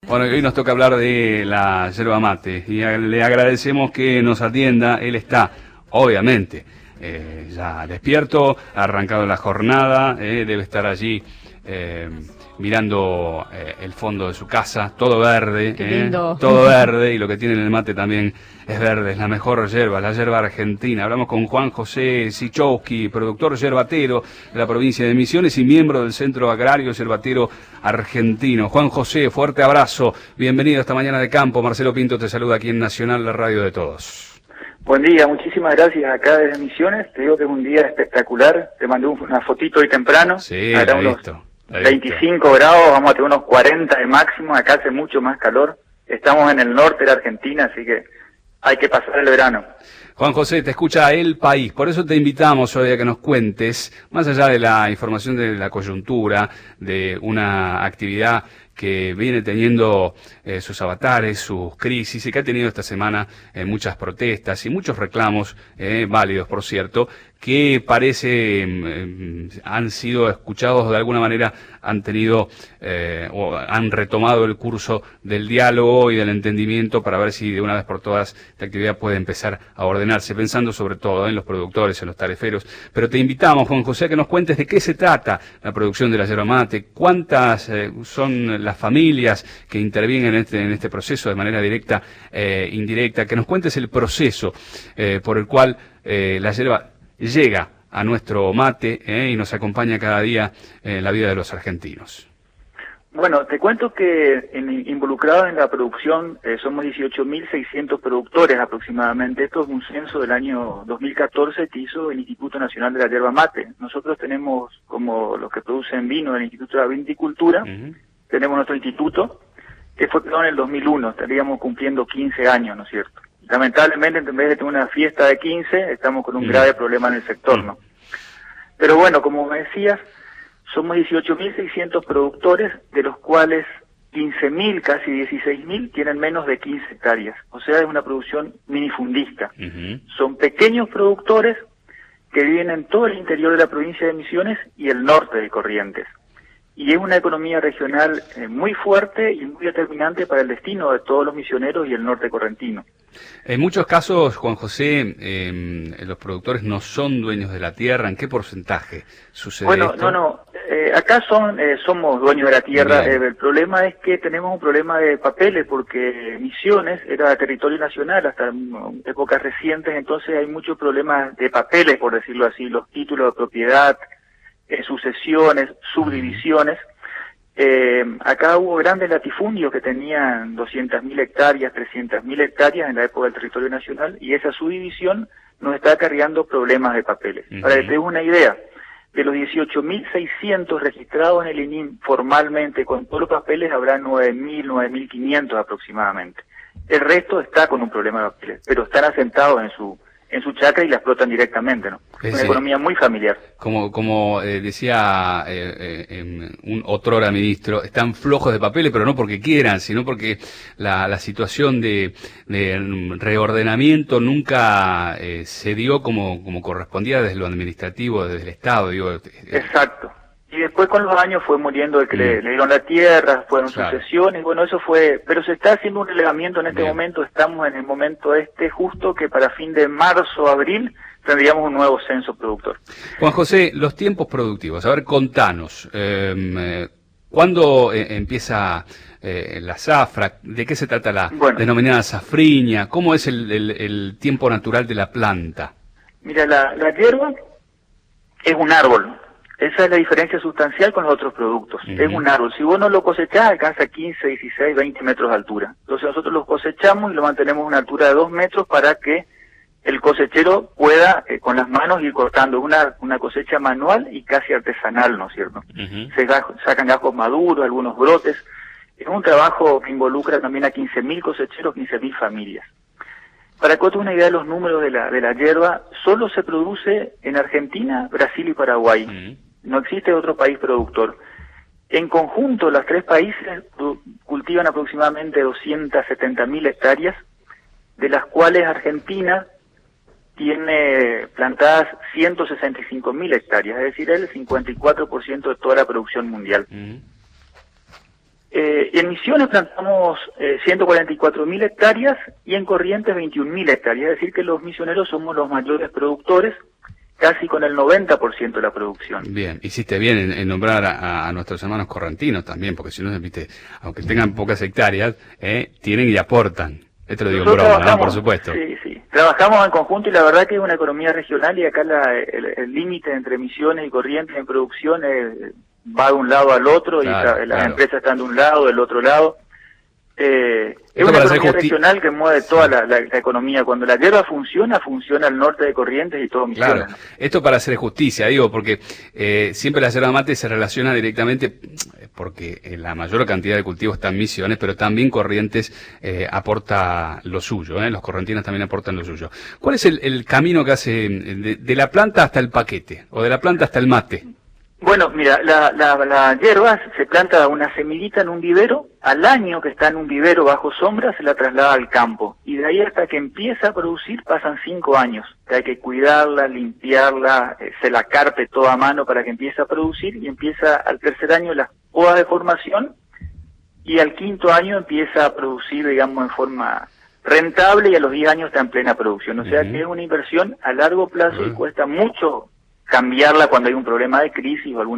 Bueno, hoy nos toca hablar de la yerba mate y le agradecemos que nos atienda. Él está, obviamente, ya despierto, ha arrancado la jornada, debe estar allí mirando el fondo de su casa, todo verde, Qué lindo. todo verde, y lo que tiene en el mate también es verde, es la mejor yerba, la yerba argentina. Hablamos con Juan José Sichowski, productor yerbatero de la provincia de Misiones y miembro del Centro Agrario Yerbatero Argentino. Juan José, fuerte abrazo, bienvenido esta mañana de campo. Marcelo Pinto te saluda aquí en Nacional, la radio de todos. Buen día, muchísimas gracias acá desde Misiones. Te digo que es un día espectacular. Te mandé una fotito hoy temprano. Sí, la he visto. 25 grados, vamos a tener unos 40 de máximo. Acá hace mucho más calor. Estamos en el norte de la Argentina, así que hay que pasar el verano. Juan José, te escucha El País, por eso te invitamos hoy a que nos cuentes, más allá de la información de la coyuntura, de una actividad que viene teniendo sus avatares, sus crisis, y que ha tenido esta semana muchas protestas y muchos reclamos, válidos por cierto, que parece han sido escuchados de alguna manera, han tenido o han retomado el curso del diálogo y del entendimiento para ver si de una vez por todas esta actividad puede empezar a ordenarse, pensando sobre todo en los productores, en los tariferos. Pero te invitamos, Juan José, a que nos cuentes de qué se trata la producción de la yerba mate, cuántas son las familias que intervienen en este proceso de manera directa e indirecta, que nos cuentes el proceso por el cual la yerba llega a nuestro mate y nos acompaña cada día en la vida de los argentinos. Bueno, te cuento que involucrados en la producción somos 18.600 productores aproximadamente. Esto es un censo del año 2014 que hizo el Instituto Nacional de la Yerba Mate. Nosotros tenemos, como los que producen vino del Instituto de la Viticultura, tenemos nuestro instituto, que fue creado en el 2001, estaríamos cumpliendo 15 años, ¿no es cierto? Lamentablemente, en vez de tener una fiesta de 15, estamos con un grave problema en el sector, ¿no? Pero bueno, como me decías, somos 18.600 productores, de los cuales 15.000, casi 16.000, tienen menos de 15 hectáreas. O sea, es una producción minifundista. Son pequeños productores que viven en todo el interior de la provincia de Misiones y el norte de Corrientes. Y es una economía regional muy fuerte y muy determinante para el destino de todos los misioneros y el norte correntino. En muchos casos, Juan José, los productores no son dueños de la tierra. ¿En qué porcentaje sucede esto? Acá somos dueños de la tierra. El problema es que tenemos un problema de papeles, porque Misiones era territorio nacional hasta épocas recientes, entonces hay muchos problemas de papeles, por decirlo así, los títulos de propiedad, sucesiones, subdivisiones. Acá hubo grandes latifundios que tenían 200.000 hectáreas, 300.000 hectáreas en la época del territorio nacional, y esa subdivisión nos está acarreando problemas de papeles. Para que te des una idea, de los 18.600 registrados en el INIM formalmente, con todos los papeles, habrá 9.000, 9.500 aproximadamente. El resto está con un problema de papeles, pero están asentados en su chacra y la explotan directamente, ¿no? Una economía muy familiar. Como decía un otrora ministro, están flojos de papeles, pero no porque quieran, sino porque la situación de reordenamiento nunca se dio como correspondía desde lo administrativo, desde el Estado, digo. Exacto. Y después con los años fue muriendo el que le dieron la tierra, fueron sucesiones, bueno, eso fue, pero se está haciendo un relevamiento en este momento, estamos en el momento justo que para fin de marzo, abril, tendríamos un nuevo censo productor. Juan José, los tiempos productivos, a ver, contanos, ¿cuándo empieza la zafra? ¿De qué se trata la denominada safriña? ¿Cómo es el tiempo natural de la planta? Mira, la hierba es un árbol. Esa es la diferencia sustancial con los otros productos. Es un árbol. Si vos no lo cosechás, alcanza 15, 16, 20 metros de altura. Entonces nosotros lo cosechamos y lo mantenemos a una altura de 2 metros para que el cosechero pueda con las manos ir cortando. Una cosecha manual y casi artesanal, ¿no es cierto? Se sacan gajos maduros, algunos brotes. Es un trabajo que involucra también a 15.000 cosecheros, 15.000 familias. Para que os una idea de los números de la hierba, solo se produce en Argentina, Brasil y Paraguay. No existe otro país productor. En conjunto, los tres países cultivan aproximadamente 270.000 hectáreas, de las cuales Argentina tiene plantadas 165.000 hectáreas, es decir, el 54% de toda la producción mundial. En Misiones plantamos 144.000 hectáreas y en Corrientes 21.000 hectáreas, es decir que los misioneros somos los mayores productores, casi con el 90% de la producción. Bien, hiciste bien en nombrar a nuestros hermanos correntinos también, porque si no, viste, aunque tengan pocas hectáreas, tienen y aportan. Esto lo digo en broma, ¿no? Por supuesto. Sí, sí. Trabajamos en conjunto y la verdad que es una economía regional y acá el límite entre Misiones y Corrientes en producción va de un lado al otro, claro, y las empresas están de un lado, del otro lado. Es una economía regional que mueve toda la economía. Cuando la hierba funciona al norte de Corrientes y todo Misiones. Claro, esto para hacer justicia, digo, porque siempre la yerba mate se relaciona directamente, porque la mayor cantidad de cultivos está en Misiones, pero también Corrientes aporta lo suyo, los correntinos también aportan lo suyo. ¿Cuál es el camino que hace de la planta hasta el paquete, o de la planta hasta el mate? Bueno, mira, la hierba se planta una semillita en un vivero, al año que está en un vivero bajo sombra se la traslada al campo, y de ahí hasta que empieza a producir pasan 5 años, que hay que cuidarla, limpiarla, se la carpe toda a mano para que empiece a producir, y empieza al tercer año las podas de formación, y al quinto año empieza a producir, digamos, en forma rentable, y a los 10 años está en plena producción, o sea que es una inversión a largo plazo y cuesta mucho cambiarla cuando hay un problema de crisis o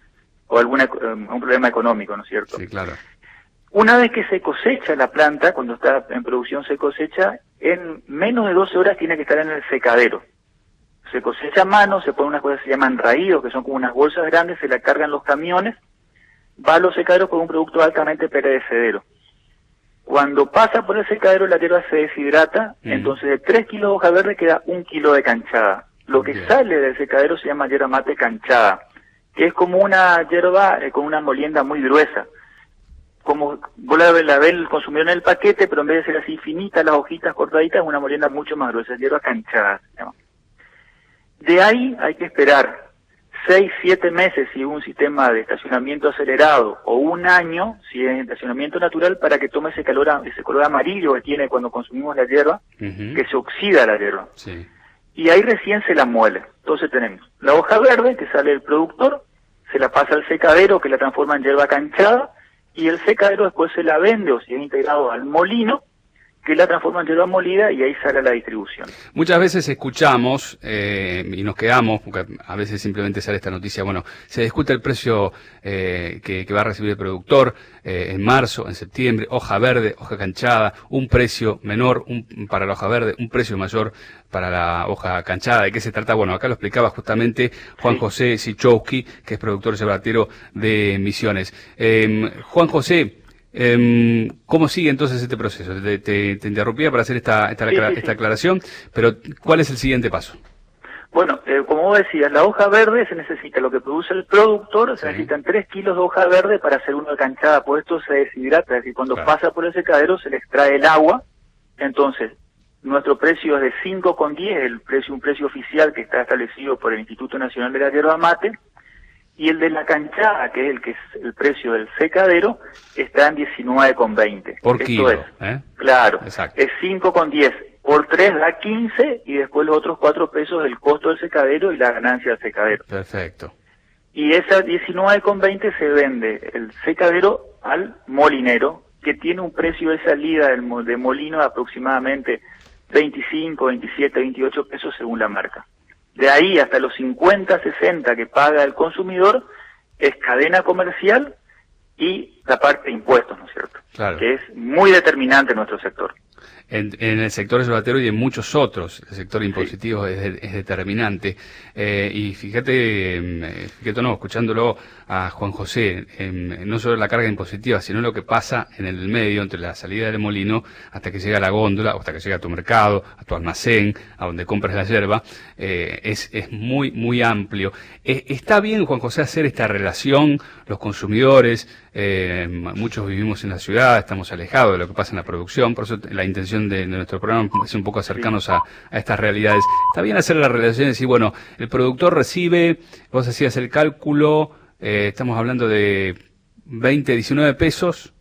un problema económico, ¿no es cierto? Sí, claro. Una vez que se cosecha la planta, cuando está en producción se cosecha, en menos de 12 horas tiene que estar en el secadero. Se cosecha a mano, se ponen unas cosas que se llaman raídos, que son como unas bolsas grandes, se la cargan los camiones, va a los secaderos con un producto altamente perecedero. Cuando pasa por el secadero la hierba se deshidrata, entonces de 3 kilos de hoja verde queda 1 kilo de canchada. Lo que sale del secadero se llama yerba mate canchada, que es como una yerba con una molienda muy gruesa. Como vos la ves el consumidor en el paquete, pero en vez de ser así finita, las hojitas cortaditas, es una molienda mucho más gruesa, yerba canchada se llama. De ahí hay que esperar 6-7 meses si es un sistema de estacionamiento acelerado, o 1 año si es estacionamiento natural, para que tome ese color amarillo que tiene cuando consumimos la yerba, que se oxida la yerba. Sí. Y ahí recién se la muele. Entonces tenemos la hoja verde que sale del productor, se la pasa al secadero que la transforma en yerba canchada, y el secadero después se la vende o si es integrado al molino, que la transforma en yerba molida, y ahí sale la distribución. Muchas veces escuchamos y nos quedamos, porque a veces simplemente sale esta noticia, bueno, se discute el precio que va a recibir el productor en marzo, en septiembre, hoja verde, hoja canchada, un precio menor para la hoja verde, un precio mayor para la hoja canchada. ¿De qué se trata? Bueno, acá lo explicaba justamente Juan José Sichowski, que es productor yerbatero de Misiones. Juan José, ¿cómo sigue entonces este proceso? Te interrumpía para hacer esta aclaración, pero ¿cuál es el siguiente paso? Bueno, como vos decías, la hoja verde se necesita, lo que produce el productor, se necesitan 3 kilos de hoja verde para hacer una canchada, pues esto se deshidrata, es decir, cuando pasa por el secadero se le extrae el agua, entonces nuestro precio es de 5,10, un precio oficial que está establecido por el Instituto Nacional de la Yerba Mate, y el de la canchada, que es el precio del secadero, está en 19,20. Por kilo, Claro, exacto. Es 5,10. Por 3 da 15 y después los otros 4 pesos del costo del secadero y la ganancia del secadero. Perfecto. Y esa 19,20 se vende el secadero al molinero, que tiene un precio de salida de molino de aproximadamente 25, 27, 28 pesos según la marca. De ahí hasta los 50, 60 que paga el consumidor es cadena comercial y la parte de impuestos, ¿no es cierto? Claro. Que es muy determinante en nuestro sector. En el sector yerbatero y en muchos otros, el sector impositivo es determinante. Y fíjate, escuchándolo a Juan José, no solo la carga impositiva, sino lo que pasa en el medio, entre la salida del molino hasta que llega a la góndola, o hasta que llega a tu mercado, a tu almacén, a donde compras la yerba, es muy, muy amplio. ¿Está bien, Juan José, hacer esta relación, los consumidores? Muchos vivimos en la ciudad, estamos alejados de lo que pasa en la producción, por eso la intención de nuestro programa es un poco acercarnos a estas realidades. Está bien hacer la relación y decir, bueno, el productor recibe, vos hacías el cálculo, estamos hablando de 20, 19 pesos,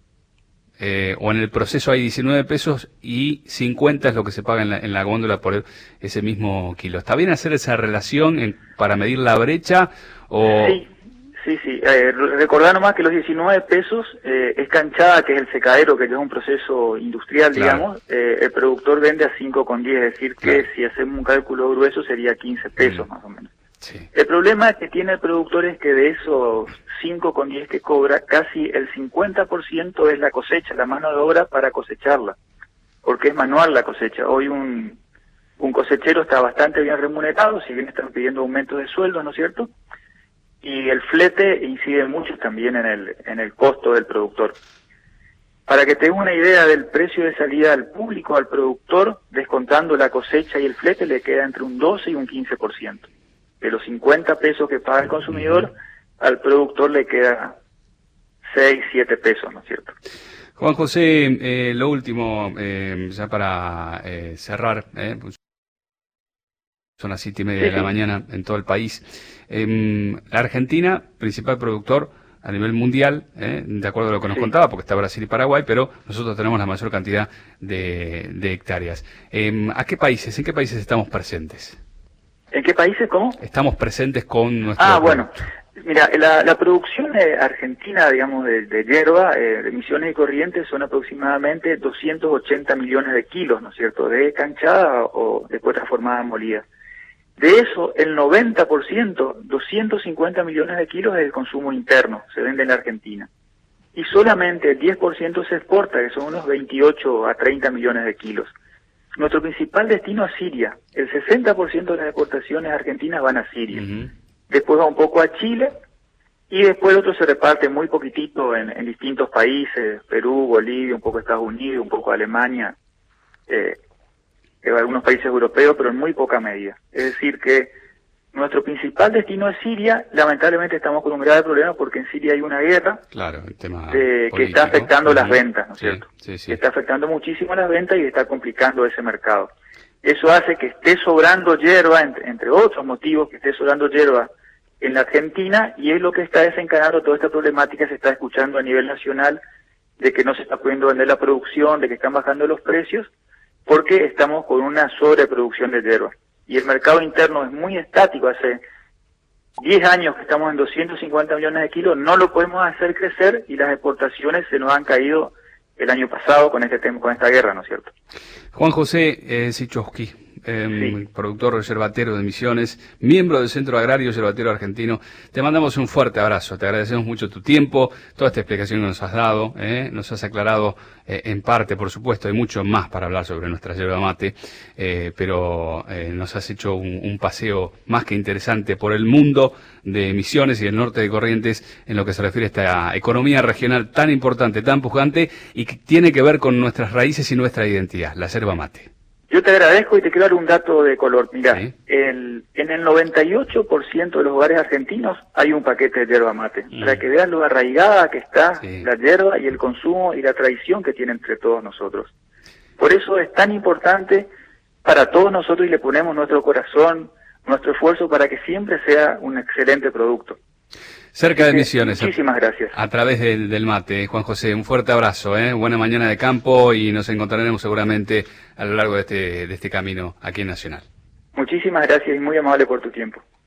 o en el proceso hay 19 pesos y 50 es lo que se paga en la góndola por ese mismo kilo. ¿Está bien hacer esa relación para medir la brecha? O... Sí, sí. Recordar nomás que los 19 pesos es canchada, que es el secadero, que es un proceso industrial, Claro. digamos. El productor vende a 5,10, es decir, Claro. que si hacemos un cálculo grueso sería 15 pesos más o menos. Sí. El problema que tiene el productor es que de esos 5,10 que cobra, casi el 50% es la cosecha, la mano de obra para cosecharla, porque es manual la cosecha. Hoy un cosechero está bastante bien remunerado, si bien están pidiendo aumentos de sueldo, ¿no es cierto? Y el flete incide mucho también en el costo del productor. Para que tenga una idea del precio de salida al público, al productor, descontando la cosecha y el flete, le queda entre un 12 y un 15%. De los 50 pesos que paga el consumidor, al productor le queda 6, 7 pesos, ¿no es cierto? Juan José, lo último, ya para cerrar, pues son las 7:30 de la mañana en todo el país. La Argentina, principal productor a nivel mundial, de acuerdo a lo que nos contaba, porque está Brasil y Paraguay, pero nosotros tenemos la mayor cantidad de hectáreas. ¿En qué países estamos presentes? ¿En qué países, cómo? Estamos presentes con nuestro... Bueno, mira, la producción argentina, digamos, de hierba, de Misiones y Corrientes, son aproximadamente 280 millones de kilos, ¿no es cierto?, de canchada o después transformada en molida. De eso, el 90%, 250 millones de kilos, es el consumo interno, se vende en la Argentina. Y solamente el 10% se exporta, que son unos 28 a 30 millones de kilos. Nuestro principal destino es Siria. El 60% de las exportaciones argentinas van a Siria. Después va un poco a Chile, y después el otro se reparte muy poquitito en distintos países, Perú, Bolivia, un poco Estados Unidos, un poco Alemania, algunos países europeos, pero en muy poca medida. Es decir que nuestro principal destino es Siria. Lamentablemente estamos con un grave problema porque en Siria hay una guerra, claro, el tema que político, está afectando las ventas, ¿no es cierto? Sí, sí. Que está afectando muchísimo las ventas y está complicando ese mercado. Eso hace que esté sobrando hierba, entre otros motivos, que esté sobrando hierba en la Argentina, y es lo que está desencadenando toda esta problemática. Se está escuchando a nivel nacional de que no se está pudiendo vender la producción, de que están bajando los precios, porque estamos con una sobreproducción de hierba. Y el mercado interno es muy estático. Hace 10 años que estamos en 250 millones de kilos, no lo podemos hacer crecer, y las exportaciones se nos han caído el año pasado con este tema, con esta guerra, ¿no es cierto? Juan José Sichowski, productor yerbatero de Misiones, miembro del Centro Agrario Yerbatero Argentino. Te mandamos un fuerte abrazo, te agradecemos mucho tu tiempo, toda esta explicación que nos has dado, nos has aclarado en parte, por supuesto, hay mucho más para hablar sobre nuestra yerba mate, pero nos has hecho un paseo más que interesante por el mundo de Misiones y del norte de Corrientes en lo que se refiere a esta economía regional tan importante, tan pujante, y que tiene que ver con nuestras raíces y nuestra identidad, la yerba mate. Yo te agradezco y te quiero dar un dato de color. Mirá, ¿Sí? en el 98% de los hogares argentinos hay un paquete de yerba mate, para que veas lo arraigada que está la yerba y el consumo y la tradición que tiene entre todos nosotros. Por eso es tan importante para todos nosotros, y le ponemos nuestro corazón, nuestro esfuerzo para que siempre sea un excelente producto. Cerca de Misiones. Muchísimas gracias. A través del mate, Juan José, un fuerte abrazo, buena mañana de campo, y nos encontraremos seguramente a lo largo de este camino aquí en Nacional. Muchísimas gracias y muy amable por tu tiempo.